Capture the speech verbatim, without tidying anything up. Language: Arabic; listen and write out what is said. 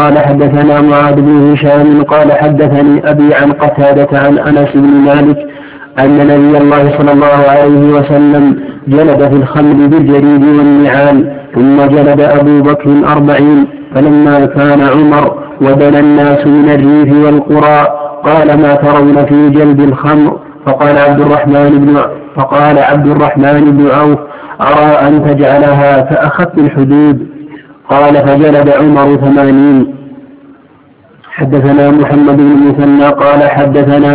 قال حدثنا معاذ بن هشام قال حدثني أبي عن قتادة عن أنس بن مالك أن نبي الله صلى الله عليه وسلم جلد في الخمر بالجريد والنعال ثم جلد أبو بكر أربعين. فلما كان عمر ودنا الناس من الريف والقرى قال ما ترون في جلد الخمر؟ فقال عبد الرحمن بن فقال عبد الرحمن بن عوف أرى أن تجعلها كأخف الحدود. قال فجلد عمر ثمانين. حدثنا محمد بن المثنى قال حدثنا